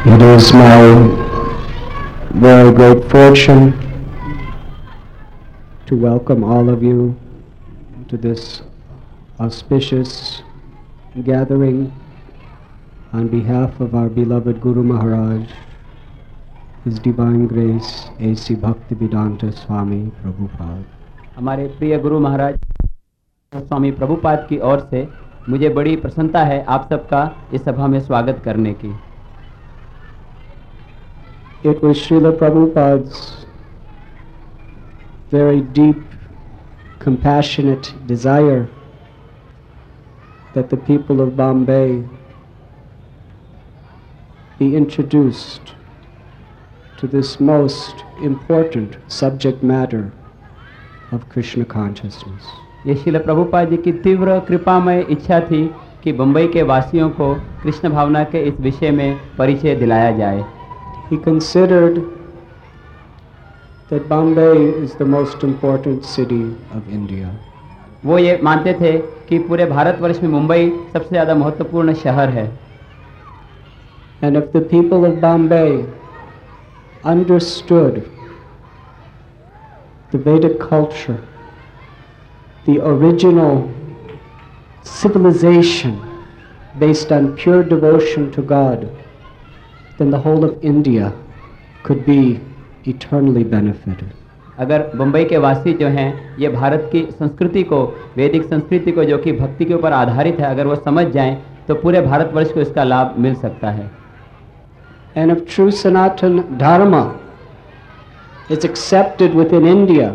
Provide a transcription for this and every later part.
It is my very great fortune to welcome all of you to this auspicious gathering on behalf of our beloved Guru Maharaj, His Divine Grace A.C. Bhaktivedanta Swami Prabhupada. हमारे प्रिय गुरु महाराज स्वामी प्रभुपाद की ओर से मुझे बड़ी प्रसन्नता है आप सबका इस सभा में स्वागत करने की। It was Srila Prabhupada's very deep, compassionate desire that the people of Bombay be introduced to this most important subject matter of Krishna consciousness. ये श्रील प्रभुपाद जी की तीव्र कृपामय इच्छा थी कि बम्बई के वासियों को कृष्ण भावना के इस विषय में परिचय दिलाया जाए। He considered that Bombay is the most important city of India. वो ये मानते थे कि पूरे भारतवर्ष में मुंबई सबसे ज़्यादा महत्वपूर्ण शहर है। And if the people of Bombay understood the Vedic culture, the original civilization based on pure devotion to God, then the whole of India could be eternally benefited. अगर बम्बई के वासी जो हैं ये भारत की संस्कृति को, वैदिक संस्कृति को जो कि भक्ति के ऊपर आधारित है, अगर वो समझ जाएं तो पूरे भारतवर्ष को इसका लाभ मिल सकता है। And if true Sanatana Dharma is accepted within India,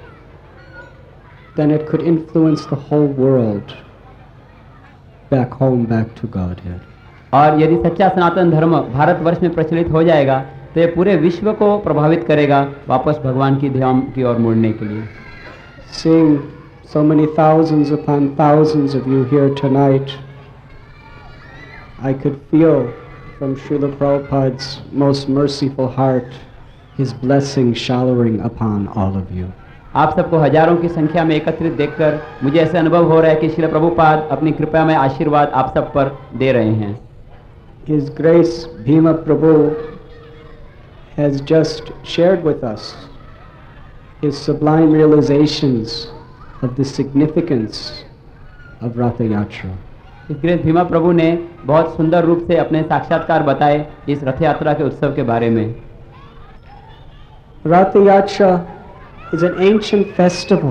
then it could influence the whole world back home, back to Godhead. और यदि सच्चा सनातन धर्म भारतवर्ष में प्रचलित हो जाएगा तो ये पूरे विश्व को प्रभावित करेगा वापस भगवान की ध्यान की ओर मुड़ने के लिए। Seeing so many thousands upon thousands of you here tonight, I could feel from Srila Prabhupada's most merciful heart his blessing showering upon all of you. आप सबको हजारों की संख्या में एकत्रित देखकर मुझे ऐसा अनुभव हो रहा है कि श्रील प्रभुपाद अपनी कृपा में आशीर्वाद आप सब पर दे रहे हैं। His Grace Bhima Prabhu has just shared with us his sublime realizations of the significance of Ratha Yatra. His grace Bhima Prabhu ने बहुत सुंदर रूप से अपने साक्षात्कार बताए इस रथ यात्रा के उत्सव के बारे में। Ratha Yatra is an ancient festival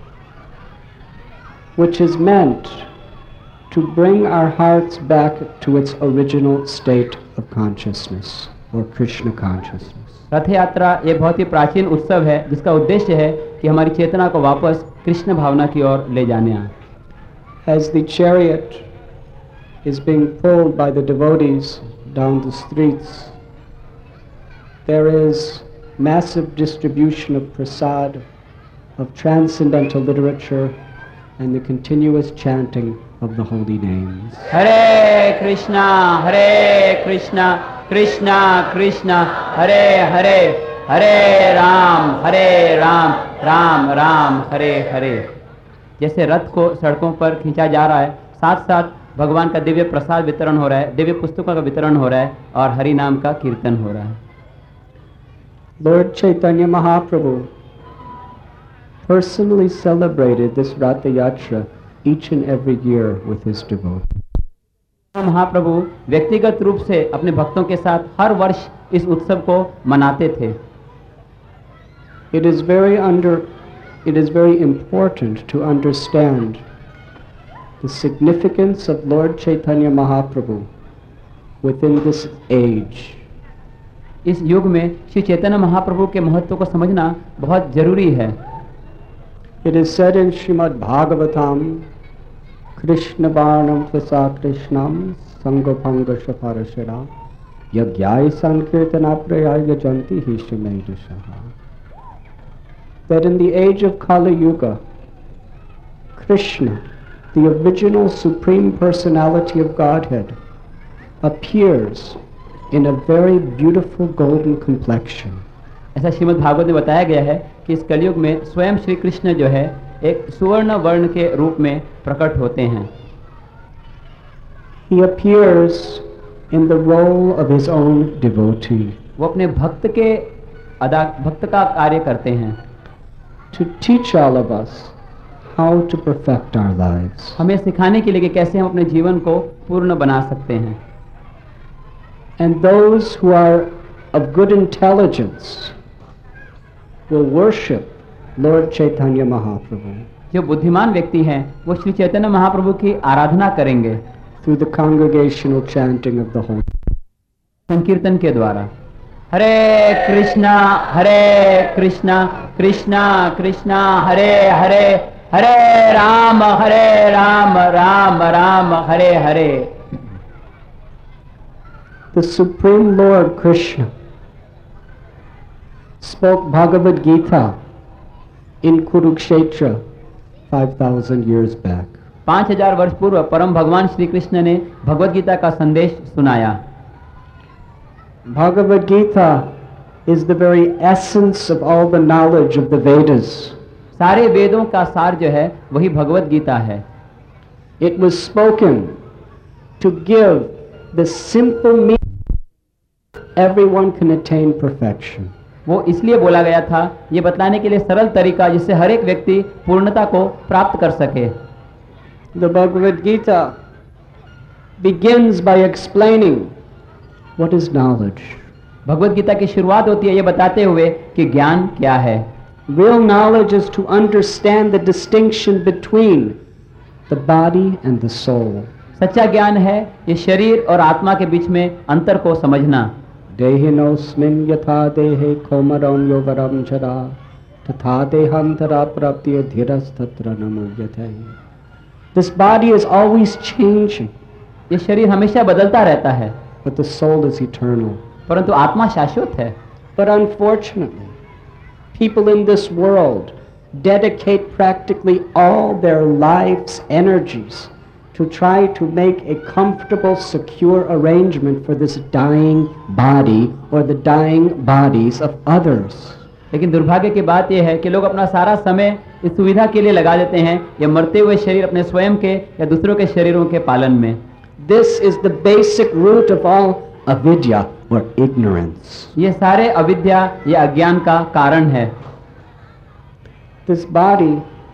which is meant to bring our hearts back to its original state of consciousness or Krishna consciousness. रथ यात्रा ये बहुत ही प्राचीन उत्सव है जिसका उद्देश्य है कि हमारी चेतना को वापस कृष्ण भावना की ओर ले जाने। As the chariot is being pulled by the devotees down the streets, there is massive distribution of prasad, of transcendental literature, and the continuous chanting of the holy names. हरे कृष्णा कृष्णा कृष्णा हरे हरे, हरे राम राम राम हरे हरे। जैसे रथ को सड़कों पर खींचा जा रहा है, साथ साथ भगवान का दिव्य प्रसाद वितरण हो रहा है, दिव्य पुस्तकों का वितरण हो रहा है और हरि नाम का कीर्तन हो रहा है। Lord Chaitanya Mahaprabhu personally celebrated this Ratha Yatra each and every year with his devotees. महाप्रभु व्यक्तिगत रूप से अपने भक्तों के साथ हर वर्ष इस उत्सव को मनाते थे। It is very important to understand the significance of Lord Chaitanya Mahaprabhu within this age. इस युग में श्री चैतन्य महाप्रभु के महत्व को समझना बहुत जरूरी है। It is said in Srimad Bhagavatam, Krishna Varnam Tvasa Krishnam Sangopanga Shaparashara Yagyai Sankirtana Prayaya Janti Hishamedushaha. That in the age of Kali Yuga, Krishna, the original Supreme Personality of Godhead, appears in a very beautiful golden complexion. ऐसा श्रीमद् भागवत में बताया गया है कि इस कलयुग में स्वयं श्री कृष्ण जो है एक सुवर्ण वर्ण के रूप में प्रकट होते हैं। He appears in the role of his own devotee, वो अपने भक्त का कार्य करते हैं, to teach all of us how to perfect our lives. हमें सिखाने के लिए कि कैसे हम अपने जीवन को पूर्ण बना सकते हैं. And those who are of good intelligence will worship Lord Chaitanya Mahaprabhu जो बुद्धिमान व्यक्ति हैं वो श्री चैतन्य महाप्रभु की आराधना करेंगे through the congregational chanting of the Holy. संकीर्तन के द्वारा. हरे कृष्णा कृष्णा कृष्णा हरे हरे, हरे Ram Ram Ram Hare Hare. The Supreme Lord Krishna spoke Bhagavad Gita in Kurukshetra 5,000 years back. 5000 वर्ष पूर्व परम भगवान श्री कृष्ण ने भगवद गीता का संदेश सुनाया. Bhagavad Gita is the very essence of all the knowledge of the Vedas. सारे वेदों का सार जो है वही भगवद गीता है. It was spoken to give the simple meaning everyone can attain perfection. वो इसलिए बोला गया था ये बतलाने के लिए सरल तरीका जिससे हर एक व्यक्ति पूर्णता को प्राप्त कर सके. The Bhagavad Gita begins by explaining what is knowledge. Bhagavad Gita की शुरुआत होती है ये बताते हुए कि ज्ञान क्या है. Real knowledge is to understand the distinction between the body and the soul. सच्चा ज्ञान है ये शरीर और आत्मा के बीच में अंतर को समझना. Dehinosmin yatha dehe komaron yovaram chara tatha dehantara praptiya dhirastatra namugyate. This body is always changing, ये शरीर हमेशा बदलता रहता है but the soul is eternal. परंतु आत्मा शाश्वत है. But unfortunately, people in this world dedicate practically all their life's energies to try to make a comfortable, secure arrangement for this dying body or the dying bodies of others. लेकिन दुर्भाग्य की बात यह है कि लोग अपना सारा समय इस सुविधा के लिए लगा देते हैं ये मरते हुए शरीर अपने स्वयं के या दूसरों के शरीरों के पालन में. This is the basic root of all avidya or ignorance. ये सारे अविद्या या अज्ञान का कारण है. This body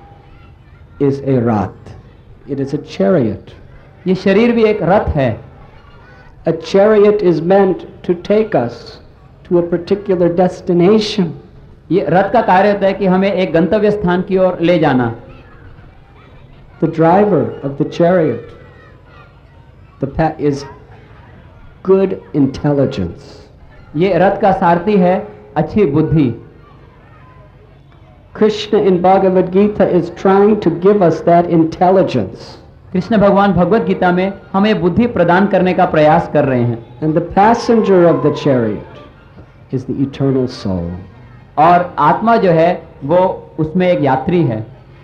is a rath. It is a chariot. ये शरीर भी एक रथ है. A chariot is meant to take us to a particular destination. ये रथ का कार्य होता है कि हमें एक गंतव्य स्थान की ओर ले जाना. The driver of the chariot is good intelligence. ये रथ का सारथी है अच्छी बुद्धि. Krishna in Bhagavad Gita is trying to give us that intelligence. Krishna भगवान भगवद गीता में हमें बुद्धि प्रदान करने का प्रयास कर रहे हैं. And the passenger of the chariot is the eternal soul. और आत्मा जो है वो उसमें एक यात्री है.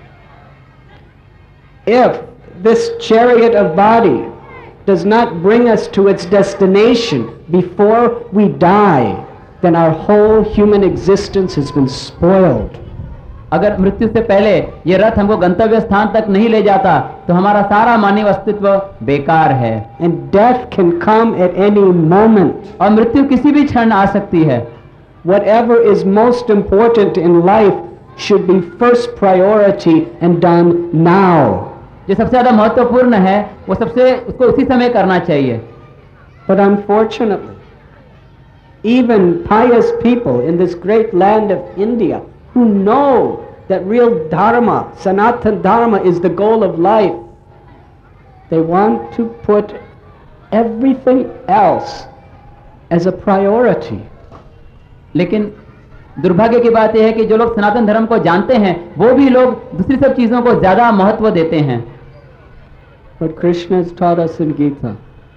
If this chariot of body does not bring us to its destination before we die, then our whole human existence has been spoiled. अगर मृत्यु से पहले ये रथ हमको गंतव्य स्थान तक नहीं ले जाता तो हमारा सारा मानव अस्तित्व बेकार है. And death can come at any moment. और मृत्यु किसी भी क्षण आ सकती है. Whatever is most important in life should be first priority and done now. जो सबसे ज्यादा महत्वपूर्ण है वो उसको उसी समय करना चाहिए. But unfortunately, even pious people in this great land of India who know that real dharma, Sanatana dharma, is the goal of life, they want to put everything else as a priority. लेकिन दुर्भाग्य की बात यह है कि जो लोग सनातन धर्म को जानते हैं वो भी लोग दूसरी सब चीजों को ज्यादा महत्व देते हैं. But Krishna has taught us in Gita,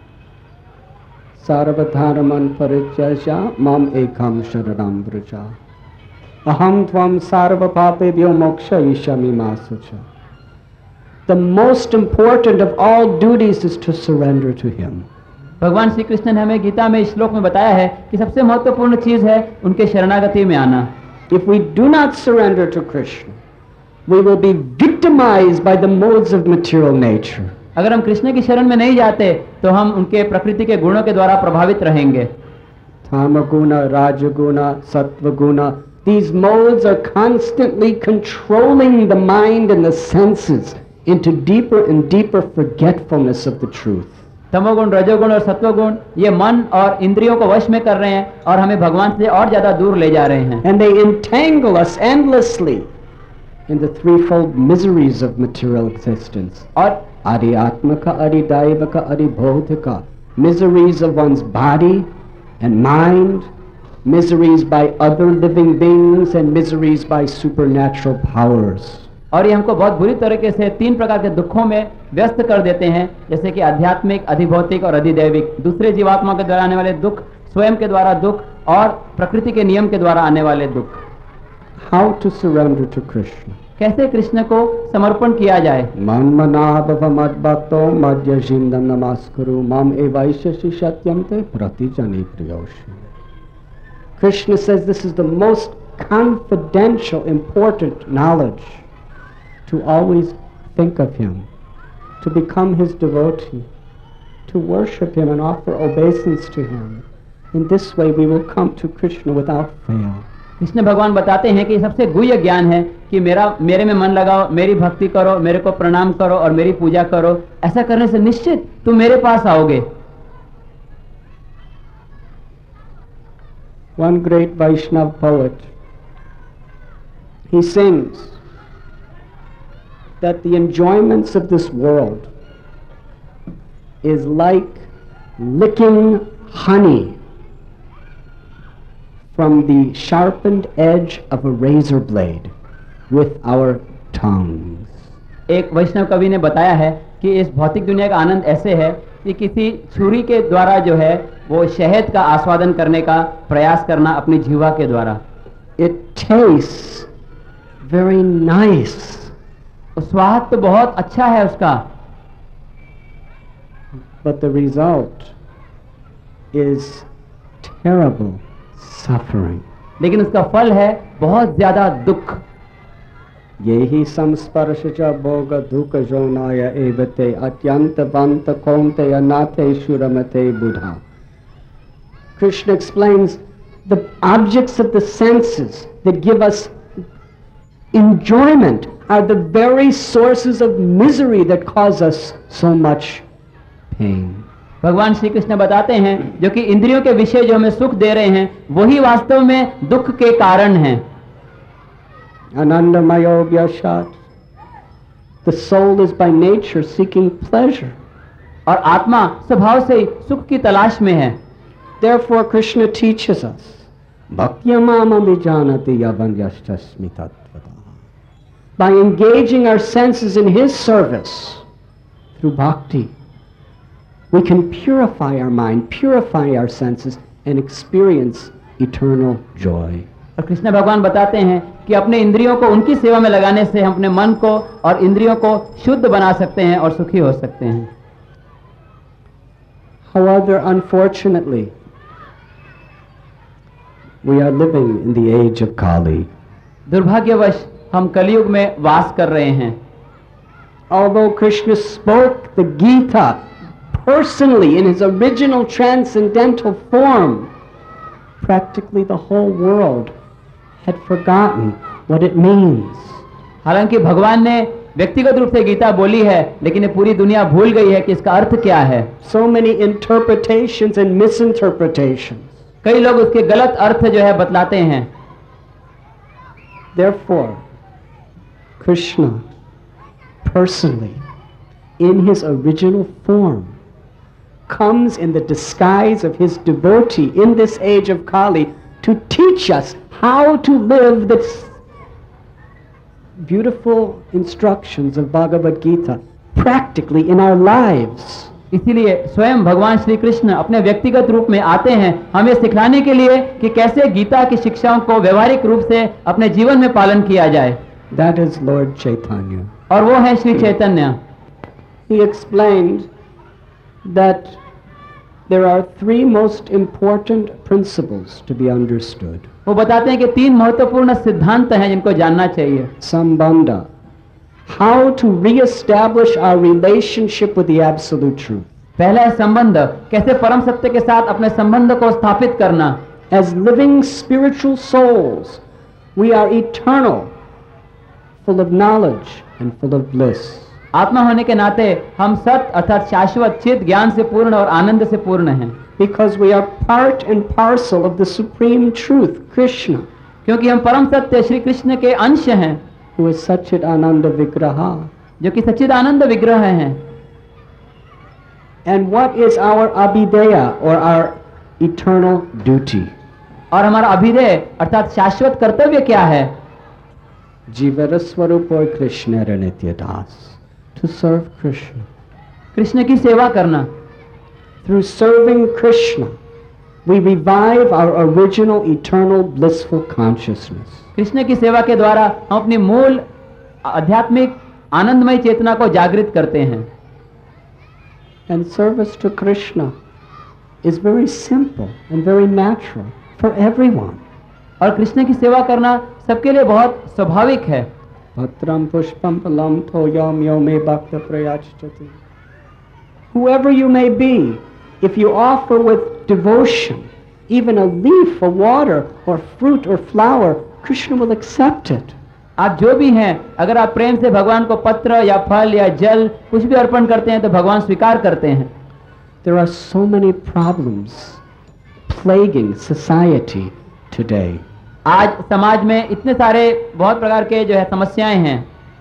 Sarvadharman parityasya mam ekam sharanam vraja aham tvam sarva papebhyo mokshayishyami ma sucha. The most important of all duties is to surrender to Him. भगवान श्री कृष्ण ने हमें गीता में इस श्लोक में बताया है कि सबसे महत्वपूर्ण चीज है उनके शरणागति में आना. If we do not surrender to Krishna, we will be victimized by the modes of material nature. अगर हम कृष्ण की शरण में नहीं जाते तो हम उनके प्रकृति के गुणों के द्वारा प्रभावित रहेंगे। Tamaguna, Rajaguna, Sattva-guna, these modes are constantly controlling the mind and the senses into deeper and deeper forgetfulness of the truth. तमोगुण, रजोगुण और सत्वगुण ये मन और इंद्रियों को वश में कर रहे हैं और हमें भगवान से और ज्यादा दूर ले जा रहे हैं। And they entangle us endlessly in the threefold miseries of material existence. और Adi-atmaka, Adi-daivaka, Adi-bhaudika. Miseries of one's body and mind, miseries by other living beings, and miseries by supernatural powers. और ये हमको बहुत बुरी तरीके से 3 प्रकार के दुखों में व्यस्त कर देते हैं, जैसे कि आध्यात्मिक, अधिभौतिक और अधिदैविक। दूसरे जीवात्मा के द्वारा आने वाले दुख, स्वयं के द्वारा दुख और प्रकृति के नियम के द्वारा आने वाले दुख। How to surrender to Krishna? कैसे कृष्ण को समर्पण किया जाए? Manmanabhava madbhakto madhyajindam namaskuru mam evaishasi satyam te pratijani priyoshi. Krishna says this is the most confidential, important knowledge, to always think of him, to become his devotee, to worship him and offer obeisance to him. In this way we will come to Krishna without fail. Krishna भगवान बताते हैं कि सबसे गुह्य ज्ञान है कि मेरे में मन लगाओ, मेरी भक्ति करो, मेरे को प्रणाम करो और मेरी पूजा करो। ऐसा करने से निश्चित तुम मेरे पास आओगे। One great Vaishnava poet, he sings that the enjoyments of this world is like licking honey from the sharpened edge of a razor blade with our tongues. एक वैष्णव कवि ने बताया है कि इस भौतिक दुनिया का आनंद ऐसे है कि किसी छुरी के द्वारा जो है वो शहद का आस्वादन करने का प्रयास करना अपनी जीवा के द्वारा। It tastes very nice. स्वाद तो बहुत अच्छा है उसका, but the result is terrible suffering. लेकिन उसका फल है बहुत ज्यादा दुख। yehi samsparashaja bhoga dukkha jonaya evate atyanta vanta konte anate shuramate buddha. Krishna explains the objects of the senses that give us enjoyment are the very sources of misery that cause us so much pain. भगवान श्री कृष्ण बताते हैं जो कि इंद्रियों के विषय जो हमें सुख दे रहे हैं वही वास्तव में दुख के कारण हैं। Anandamayo vyashat. The soul is by nature seeking pleasure. और आत्मा स्वभाव से ही सुख की तलाश में है। Therefore Krishna teaches us bhakyamama vijanati yavanyashtasmi tattvata. By engaging our senses in his service through bhakti, we can purify our mind, purify our senses, and experience eternal joy. और कृष्ण भगवान बताते हैं कि अपने इंद्रियों को उनकी सेवा में लगाने से हम अपने मन को और इंद्रियों को शुद्ध बना सकते हैं और सुखी हो सकते हैं। However, unfortunately, we are living in the age of Kali. दुर्भाग्यवश हम कलयुग में वास कर रहे हैं। Although Krishna spoke the Gita personally in his original transcendental form, practically the whole world had forgotten what it means. हालांकि भगवान ने व्यक्तिगत रूप से गीता बोली है, लेकिन ये पूरी दुनिया भूल गई है कि इसका अर्थ क्या है। So many interpretations and misinterpretations. कई लोग उसके गलत अर्थ जो है बतलाते हैं। Therefore, Krishna personally, in his original form, comes in the disguise of his devotee in this age of Kali to teach us how to live this beautiful instructions of Bhagavad Gita practically in our lives. इसीलिए स्वयं भगवान श्री कृष्ण अपने व्यक्तिगत रूप में आते हैं हमें सिखलाने के लिए कि कैसे गीता की शिक्षाओं को व्यवहारिक रूप से अपने जीवन में पालन किया जाए। That is Lord Chaitanya. और वो है Shri Chaitanya. He explained that there are 3 most important principles to be understood. वो बताते हैं कि 3 महत्वपूर्ण सिद्धांत हैं जिनको जानना चाहिए। Sambandha, how to re-establish our relationship with the absolute truth. पहला है संबंध, कैसे परम सत्य के साथ अपने संबंध को स्थापित करना। As living spiritual souls, we are eternal, full of knowledge and full of bliss. आत्मा होने के नाते हम सत्य अर्थात शाश्वत चित ज्ञान से पूर्ण और आनंद से पूर्ण हैं। Because we are part and parcel of the supreme truth, Krishna, क्योंकि हम परम सत्य श्री कृष्ण के अंश हैं, who is Satchit Ananda Vigraha. जो कि सच्चिदानंद विग्रह हैं। And what is our abhideya or our eternal duty? और हमारा अभिधेय अर्थात शाश्वत कर्तव्य क्या है? Jivara Swarupa Krishna Nitya Das. To serve Krishna. Krishna की सेवा करना। Through serving Krishna, we revive our original eternal blissful consciousness. Krishna की सेवा के द्वारा हम अपनी मूल आध्यात्मिक आनंदमय चेतना को जागृत करते हैं। And service to Krishna is very simple and very natural for everyone. और कृष्ण की सेवा करना सबके लिए बहुत स्वाभाविक है। Patram pushpam palam toyam yome bhakta prayachati. Whoever you may be, if you offer with devotion, even a leaf, a water, or fruit or flower, Krishna will accept it. आप जो भी हैं, अगर आप प्रेम से भगवान को पत्र या फल या जल कुछ भी अर्पण करते हैं तो भगवान स्वीकार करते हैं। There are so many problems plaguing society today. आज समाज में इतने सारे बहुत प्रकार के जो है समस्याएं हैं।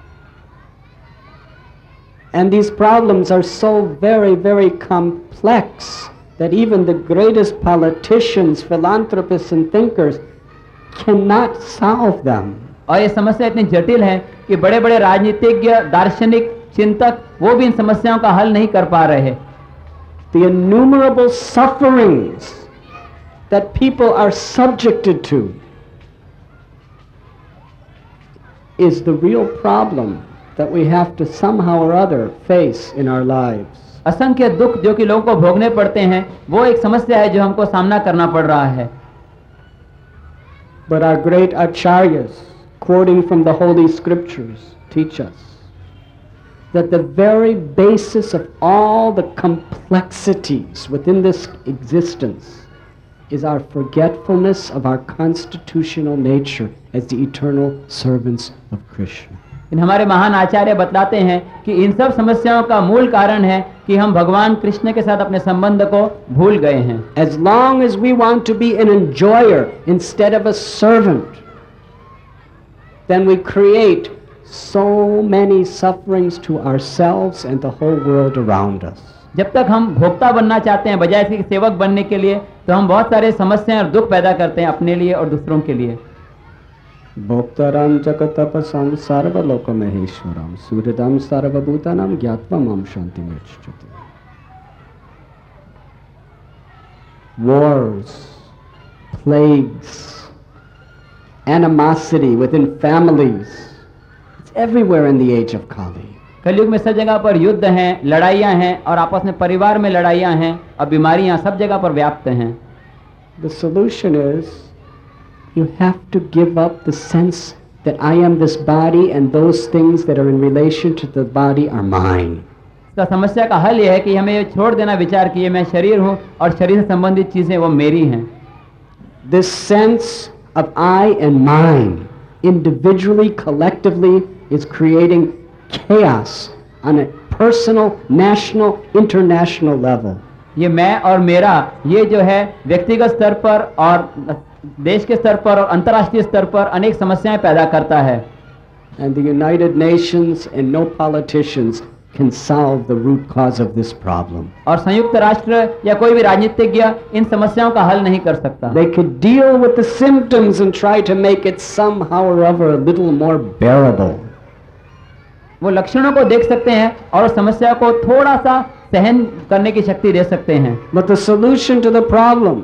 And these problems are so very, very complex that even the greatest politicians, philanthropists and thinkers cannot solve them. और ये समस्या इतनी जटिल है कि बड़े बड़े राजनीतिज्ञ, दार्शनिक, चिंतक वो भी इन समस्याओं का हल नहीं कर पा रहे। The innumerable sufferings that people are subjected to is the real problem that we have to somehow or other face in our lives. असंख्य दुख जो कि लोगों को भोगने पड़ते हैं वो एक समस्या है जो हमको सामना करना पड़ रहा है। But our great acharyas, quoting from the holy scriptures, teach us that the very basis of all the complexities within this existence is our forgetfulness of our constitutional nature as the eternal servants of Krishna. इन हमारे महान आचार्य बतलाते हैं कि इन सब समस्याओं का मूल कारण है कि हम भगवान कृष्ण के साथ अपने संबंध को भूल गए हैं। As long as we want to be an enjoyer instead of a servant, then we create so many sufferings to ourselves and the whole world around us. जब तक हम भोक्ता बनना चाहते हैं बजाय इसके सेवक बनने के लिए तो हम बहुत सारे समस्याएं और दुख पैदा करते हैं अपने लिए और दूसरों के लिए। भोक्ताराम जगतपसं सर्वलोकमहेश्वरम सुहृदं सर्वभूतानां ज्ञात्वा मां शान्तिमृच्छति. Wars, plagues, animosity within families, it's everywhere in the age of Kali. कलयुग में सब जगह पर युद्ध हैं, लड़ाइयाँ हैं और आपस में परिवार में लड़ाइयाँ हैं और बीमारियाँ सब जगह पर व्याप्त हैं। The solution is you have to give up the sense that I am this body and those things that are in relation to the body are mine. इसका समस्या का हल यह है कि हमें ये छोड़ देना विचार कि ये मैं शरीर हूँ और शरीर से संबंधित चीजें वो मेरी हैं। This sense of I and mine, individually, collectively, is creating chaos on a personal, national, international level. ये मैं और मेरा ये जो है व्यक्तिगत स्तर पर और देश के स्तर पर और अंतर्राष्ट्रीय स्तर पर अनेक समस्याएं पैदा करता है। And the United Nations and no politicians can solve the root cause of this problem. और संयुक्त राष्ट्र या कोई भी राजनीतिज्ञ इन समस्याओं का हल नहीं कर सकता। They could deal with the symptoms and try to make it somehow or other a little more bearable. वो लक्षणों को देख सकते हैं और समस्या को थोड़ा सा सहन करने की शक्ति दे सकते हैं। But the solution to the problem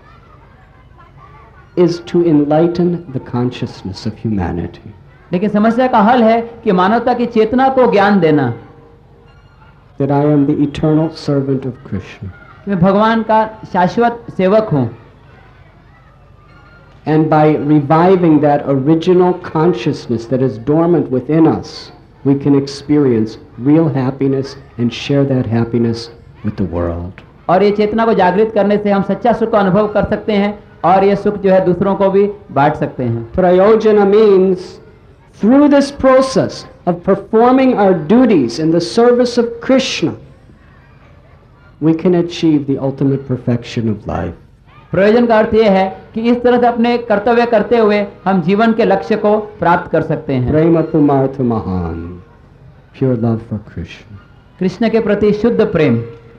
is to enlighten the consciousness of humanity. लेकिन समस्या का हल है कि मानवता की चेतना को ज्ञान देना That I am the eternal servant of Krishna. मैं भगवान का शाश्वत सेवक हूँ। And by reviving that original consciousness that is dormant within us, we can experience real happiness and share that happiness with the world. और ये चेतना को जागृत करने से हम सच्चा सुख का अनुभव कर सकते हैं और ये सुख जो है दूसरों को भी बांट सकते हैं. Prayojana means through this process of performing our duties in the service of Krishna, we can achieve the ultimate perfection of life. प्रयोजन का अर्थ ये है कि इस तरह से अपने कर्तव्य करते हुए हम जीवन के लक्ष्य को प्राप्त कर सकते हैं. Prema Pumartha Mahan, pure love for Krishna. Krishna के प्रति शुद्ध प्रेम.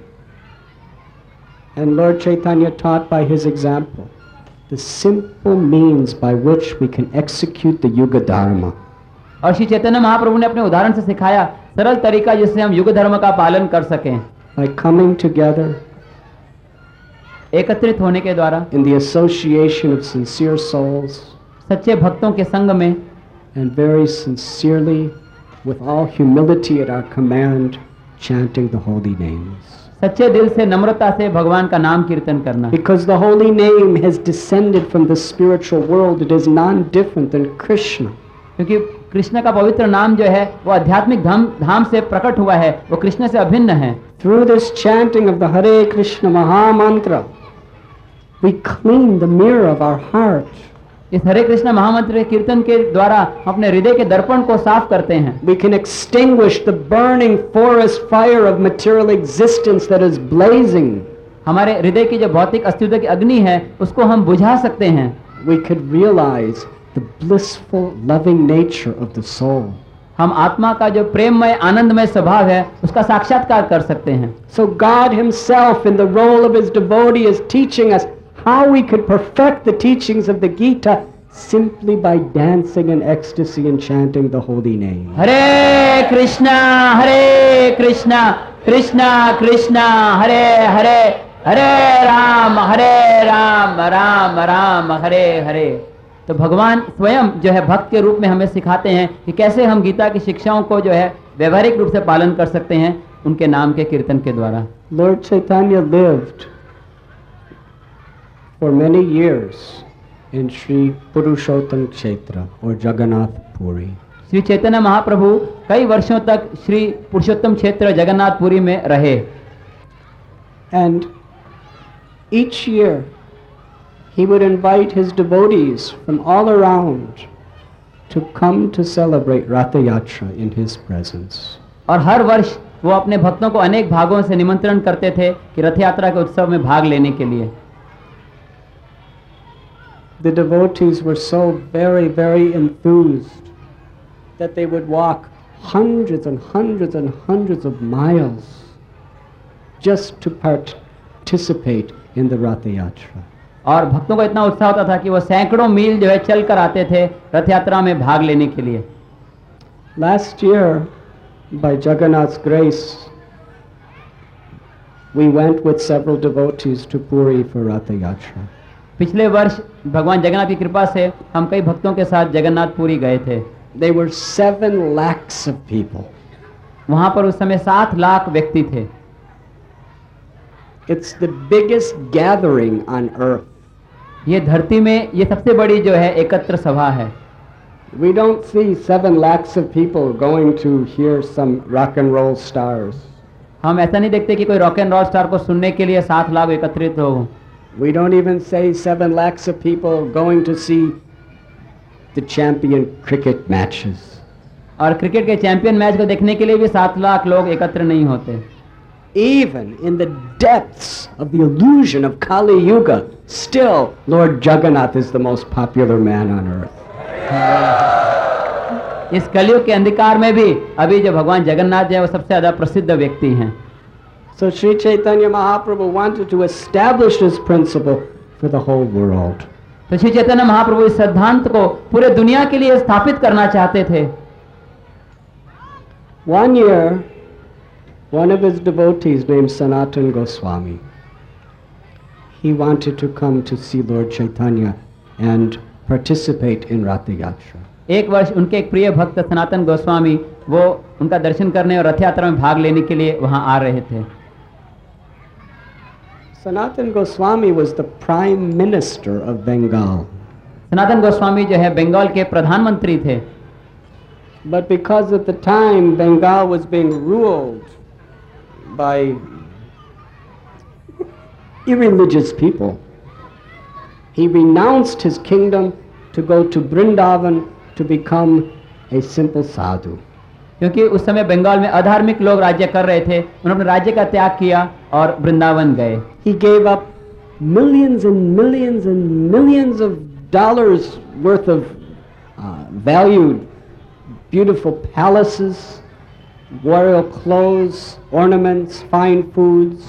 And Lord Chaitanya taught by his example the simple means by which we can execute the Yuga Dharma. और श्री चैतन्य महाप्रभु ने अपने उदाहरण से सिखाया सरल तरीका जिससे हम युग धर्म का पालन कर सकें. By coming together एकत्रित होने के द्वारा, in the association of sincere souls, सच्चे भक्तों के संग में, and very sincerely, with all humility at our command, chanting the holy names. सच्चे दिल से नम्रता से भगवान का नाम कीर्तन करना. Because the holy name has descended from the spiritual world, it is none different than Krishna. क्योंकि कृष्ण का पवित्र नाम जो है वो आध्यात्मिक धाम से प्रकट हुआ है, वो कृष्ण से अभिन्न है. Through this chanting of the Hare Krishna Maha Mantra, we clean the mirror of our heart. इस हरे कृष्ण महामंत्र के कीर्तन के द्वारा हम अपने हृदय के दर्पण को साफ करते हैं. We can extinguish the burning forest fire of material existence that is blazing. हमारे हृदय की जो भौतिक अस्तित्व की अग्नि है उसको हम बुझा सकते हैं. We could realize the blissful loving nature of the soul. हम आत्मा का जो प्रेममय आनंदमय स्वभाव है उसका साक्षात्कार कर सकते हैं. So God himself in the role of his devotee is teaching us how we could perfect the teachings of the Gita simply by dancing in ecstasy and chanting the holy name. Hare Krishna, Krishna Krishna, Hare Hare, Hare Ram, Ram Ram, Hare Hare. तो भगवान स्वयं जो है भक्त के रूप में हमें सिखाते हैं कि कैसे हम गीता की शिक्षाओं को जो है व्यवहारिक रूप से पालन कर सकते हैं उनके नाम के कीर्तन के द्वारा. Lord Chaitanya lived for many years in Sri Purushottam Kshetra or Jagannath Puri. Shri Chaitanya Mahaprabhu कई वर्षों तक श्री पुरुषोत्तम क्षेत्र जगन्नाथपुरी में रहे. And each year he would invite his devotees from all around to come to celebrate Ratha Yatra in his presence. और हर वर्ष वो अपने भक्तों को अनेक भागों से निमंत्रण करते थे कि रथ यात्रा के उत्सव में भाग लेने के लिए. The devotees were so very, very enthused that they would walk hundreds and hundreds and hundreds of miles just to participate in the Ratha Yatra. और भक्तों को इतना उत्साह होता था कि वो सैकड़ों मील जो है चल कर आते थे रथ यात्रा में भाग लेने के लिए. Last year, by Jagannath's grace, we went with several devotees to Puri for Ratha Yatra. पिछले वर्ष भगवान जगन्नाथ की कृपा से हम कई भक्तों के साथ जगन्नाथपुरी गए थे. They were 7 lakhs of people. वहां पर उस समय 7 लाख व्यक्ति थे. It's the biggest gathering on earth. ये धरती में ये सबसे बड़ी जो है एकत्र सभा है. We don't see 7 lakhs of people going to hear some rock and roll stars. हम ऐसा नहीं देखते कि कोई रॉक एंड रोल स्टार को सुनने के लिए 7 लाख एकत्रित हो. We don't even say 7 lakhs of people going to see the champion cricket matches. और क्रिकेट के चैंपियन मैच को देखने के लिए भी 7 लाख लोग एकत्र नहीं होते. Even in the depths of the illusion of Kali Yuga, still Lord Jagannath is the most popular man on earth. इस कलयुग के अंधकार में भी अभी जो भगवान जगन्नाथ जी हैं वो सबसे ज्यादा प्रसिद्ध व्यक्ति हैं. So Sri Chaitanya Mahaprabhu wanted to establish this principle for the whole world. तो श्री चैतन्य महाप्रभु इस सिद्धांत को पूरे दुनिया के लिए स्थापित करना चाहते थे. One year, one of his devotees named Sanatan Goswami, he wanted to come to see Lord Chaitanya and participate in Ratha Yatra. एक वर्ष उनके एक प्रिय भक्त सनातन गोस्वामी वो उनका दर्शन करने और रथ यात्रा में भाग लेने के लिए वहां आ रहे थे. Sanatan Goswami was the Prime Minister of Bengal. Sanatan Goswami जो है बंगाल के प्रधानमंत्री थे. But because at the time Bengal was being ruled by irreligious people, he renounced his kingdom to go to Vrindavan to become a simple sadhu. क्योंकि उस समय बंगाल में अधार्मिक लोग राज्य कर रहे थे, उन्होंने अपने राज्य का त्याग किया और वृंदावन गए. He gave up millions and millions and millions of dollars worth of valued beautiful palaces, royal clothes, ornaments, fine foods,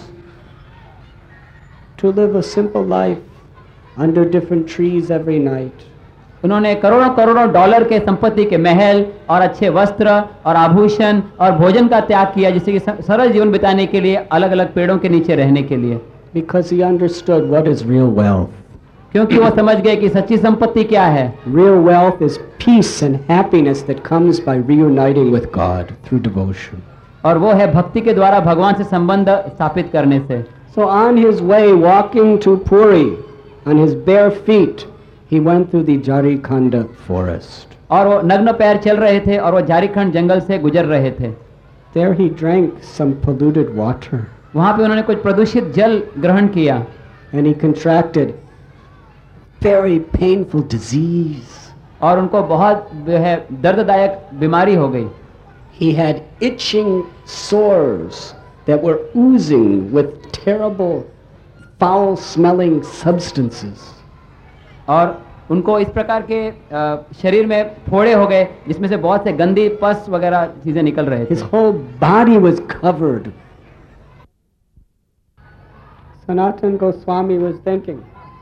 to live a simple life under different trees every night. उन्होंने करोड़ों करोड़ों डॉलर के संपत्ति के महल और अच्छे वस्त्र और आभूषण और भोजन का त्याग किया, जिससे कि सरल जीवन बिताने के लिए अलग अलग पेड़ों के नीचे रहने के लिए. Because he understood what is real wealth. क्योंकि वो समझ गए कि सच्ची संपत्ति क्या है. Real wealth is peace and happiness that comes by reuniting with God through devotion. और वो है भक्ति के द्वारा भगवान से संबंध स्थापित करने से. So on his way walking to Puri, on his bare feet, he went through the Jarikhanda forest. और वो नग्न पैर चल रहे थे और वो झारखंड जंगल से गुजर रहे थे. There he drank some polluted water. वहाँ पे उन्होंने कुछ प्रदूषित जल ग्रहण किया. And he contracted very painful disease. और उनको बहुत जो है दर्ददायक बीमारी हो गई. He had itching sores that were oozing with terrible, foul-smelling substances. और उनको इस प्रकार के शरीर में फोड़े हो गए, जिसमें से बहुत से गंदी पस वगैरह चीजें निकल रहे थे. His whole body was covered. Sanatana Goswami was thinking,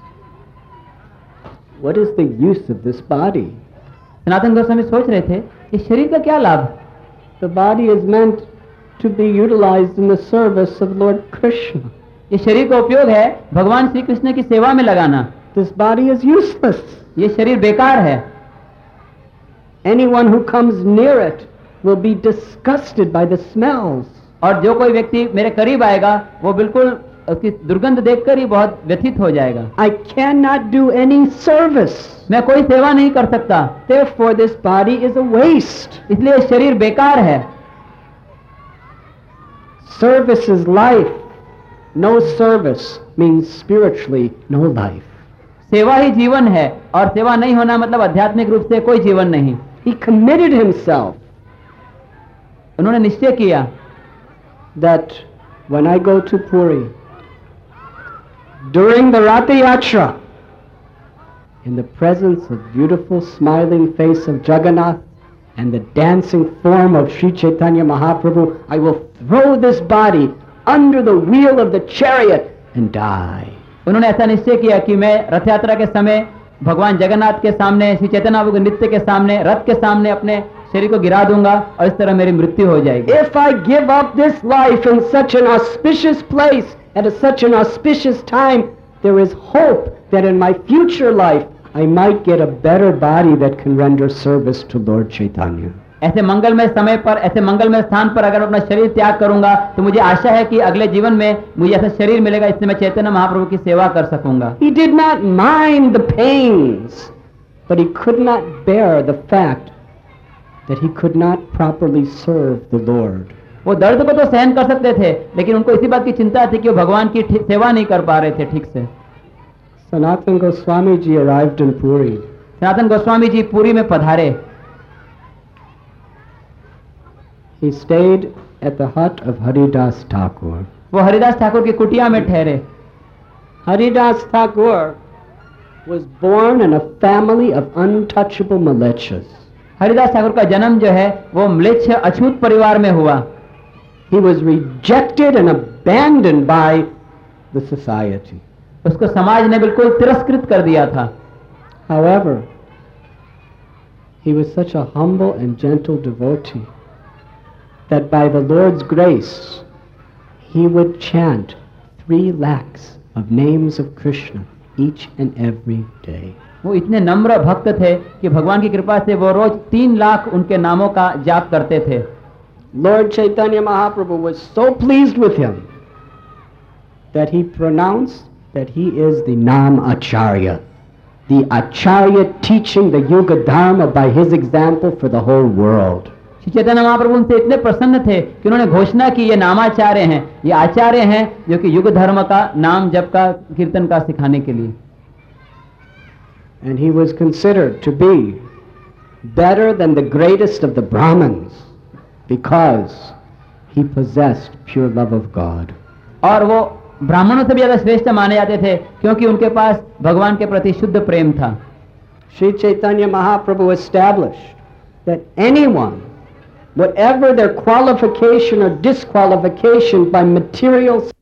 what is the use of this body? Sanatan Goswami सोच रहे थे कि शरीर का क्या लाभ. The body is meant to be utilized in the service of Lord Krishna. ये शरीर का उपयोग है भगवान श्री कृष्ण की सेवा में लगाना. This body is useless. ये शरीर बेकार है. Anyone who comes near it will be disgusted by the smells. और जो कोई व्यक्ति मेरे करीब आएगा वो बिल्कुल उसकी दुर्गंध देखकर ही बहुत व्यथित हो जाएगा. I cannot do any service. मैं कोई सेवा नहीं कर सकता. Therefore this body is a waste. इसलिए शरीर बेकार है. Service is life. No service means spiritually no life. सेवा ही जीवन है और सेवा नहीं होना मतलब आध्यात्मिक रूप से कोई जीवन नहीं. He committed himself. उन्होंने निश्चय किया that when I go to Puri during the Ratha Yatra, in the presence of beautiful smiling face of Jagannath and the dancing form of Sri Chaitanya Mahaprabhu, I will throw this body under the wheel of the chariot and die. उन्होंने ऐसा निश्चय किया कि मैं रथ यात्रा के समय भगवान जगन्नाथ के सामने, श्री चैतन्य महाप्रभु के नृत्य के सामने, रथ के सामने अपने शरीर को गिरा दूंगा और इस तरह मेरी मृत्यु हो जाएगी. If I give up this life in such an auspicious place at such an auspicious time, there is hope that in my future life I might get a better body that can render service to Lord Chaitanya. ऐसे मंगलमय समय पर, ऐसे मंगलमय स्थान पर अगर अपना शरीर त्याग करूंगा तो मुझे आशा है कि अगले जीवन में मुझे ऐसा शरीर मिलेगा इससे मैं चैतन्य महाप्रभु की सेवा कर सकूंगा. He did not mind the pains, but he could not bear the fact that he could not properly serve the Lord. वो दर्द को तो सहन कर सकते थे, लेकिन उनको इसी बात की चिंता थी कि वो भगवान की सेवा नहीं कर पा रहे थे ठीक से. Sanatana Goswami ji arrived in Puri. Sanatan Goswami ji Puri में पधारे. He stayed at the hut of Haridas Thakur. वो हरिदास ठाकुर की कुटिया में ठहरे. Haridas Thakur was born in a family of untouchable milechas. Haridas Thakur का जन्म जो है वो म्लेच्छ अछूत परिवार में हुआ. He was rejected and abandoned by the society. उसको समाज ने बिल्कुल तिरस्कृत कर दिया था. However, he was such a humble and gentle devotee that by the Lord's grace he would chant 3 lakhs of names of Krishna each and every day. वो इतने नम्र भक्त थे कि भगवान की कृपा से वो रोज 3 लाख उनके नामों का जाप करते थे. Lord Chaitanya Mahaprabhu was so pleased with him that he pronounced that he is the Nam Acharya. the Acharya teaching the Yuga Dharma by his example for the whole world. Shri Chaitanya Mahaprabhu उनसे इतने प्रसन्न थे कि उन्होंने घोषणा की ये नामाचार्य हैं, ये आचार्य हैं जो कि युग धर्म का नाम जप का कीर्तन का सिखाने के लिए. And he was considered to be better than the greatest of the Brahmins because he possessed pure love of God. और वो ब्राह्मणों से भी ज्यादा श्रेष्ठ माने जाते थे क्योंकि उनके पास भगवान के प्रति शुद्ध प्रेम था. Sri Chaitanya Mahaprabhu established that anyone, whatever their qualification or disqualification by material